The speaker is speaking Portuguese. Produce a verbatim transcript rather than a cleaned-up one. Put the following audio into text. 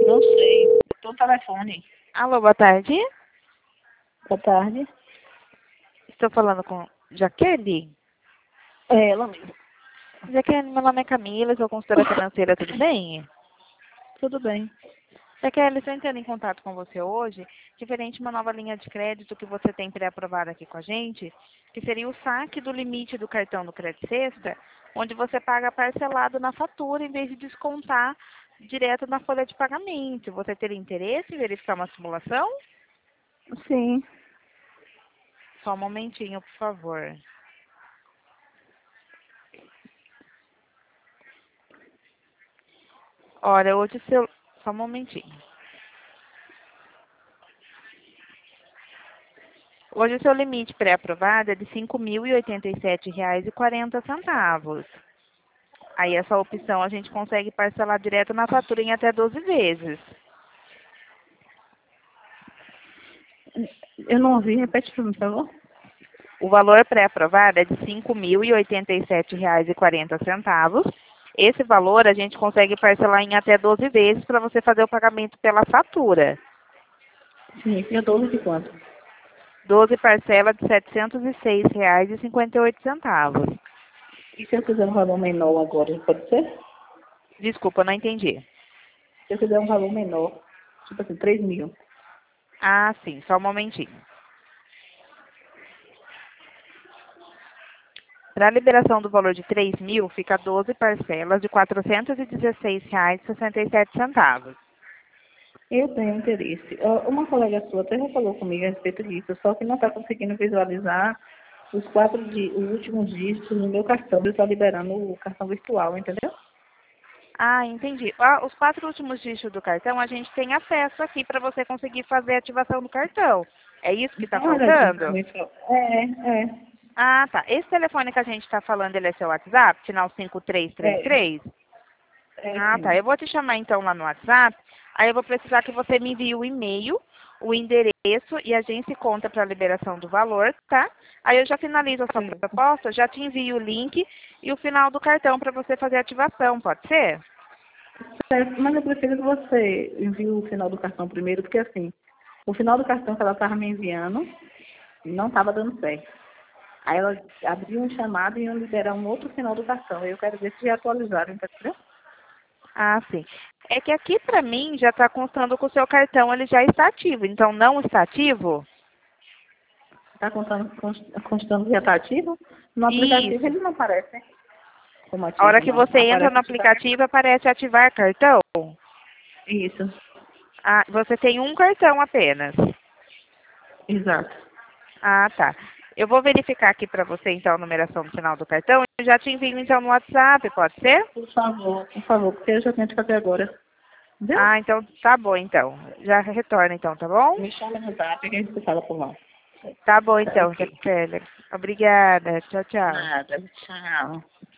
Não sei. Tô no telefone. Alô, boa tarde. Boa tarde. Estou falando com Jaqueline. É, ela mesmo. Jaqueline, meu nome é Camila, sou consultora financeira, tudo bem? Tudo bem. Jaqueline, estou entrando em contato com você hoje, diferente de uma nova linha de crédito que você tem pré-aprovada aqui com a gente, que seria o saque do limite do cartão do Crédito Sexta, onde você paga parcelado na fatura em vez de descontar direto na folha de pagamento. Você teria interesse em verificar uma simulação? Sim. Só um momentinho, por favor. Olha, hoje o seu... Só um momentinho. Hoje o seu limite pré-aprovado é de cinco mil e oitenta e sete reais e quarenta centavos. Aí essa opção a gente consegue parcelar direto na fatura em até doze vezes. Eu não ouvi. Repete para mim, por favor. O valor pré-aprovado é de cinco mil e oitenta e sete reais e quarenta centavos. Esse valor a gente consegue parcelar em até doze vezes para você fazer o pagamento pela fatura. Sim, eu doze de quanto? doze parcelas de setecentos e seis reais e cinquenta e oito centavos. E se eu quiser um valor menor agora, pode ser? Desculpa, não entendi. Se eu quiser um valor menor, tipo assim, três mil. Ah, sim, só um momentinho. Para a liberação do valor de três mil, fica doze parcelas de quatrocentos e dezesseis reais e sessenta e sete centavos. Eu tenho interesse. Ó, uma colega sua até já falou comigo a respeito disso, só que não está conseguindo visualizar os quatro di- os últimos dígitos no meu cartão. Ele está liberando o cartão virtual, entendeu? Ah, entendi. Ah, os quatro últimos dígitos do cartão, a gente tem acesso aqui para você conseguir fazer a ativação do cartão. É isso que está Dá uma olhadinha pra faltando? mim, por favor. É, é, Ah, tá. Esse telefone que a gente está falando, ele é seu WhatsApp? Final cinco três três é, três? é Ah, tá. sim. Eu vou te chamar então lá no WhatsApp. Aí eu vou precisar que você me envie o e-mail, o endereço e a gente conta para a liberação do valor, tá? Aí eu já finalizo a sua Certo. proposta, já te envio o link e o final do cartão para você fazer a ativação, pode ser? Certo, mas eu prefiro que você envie o final do cartão primeiro, porque assim, o final do cartão que ela estava me enviando não estava dando certo. Aí ela abriu um chamado e iam liberar um outro final do cartão. Eu quero ver se já atualizaram, entendeu? Ah, sim. É que aqui para mim já está constando que o seu cartão ele já está ativo. Então não está ativo? Está contando, const- constando que já está ativo? No aplicativo Isso. ele não aparece como A hora ativo, que não. você entra Aparece no ativar aplicativo cartão. aparece ativar cartão. Isso, Ah, você tem um cartão apenas. exato. Ah, tá. Eu vou verificar aqui para você, então, a numeração do final do cartão. Eu já te envio, então, no WhatsApp, pode ser? Por favor, por favor, porque eu já tenho que fazer agora. Entendeu? Ah, então, tá bom, então. Já retorna, então, tá bom? Me chama no zap que a gente fala por lá. Tá bom, Tá então, ok. Jaqueline. Obrigada. Tchau, tchau. Nada, tchau.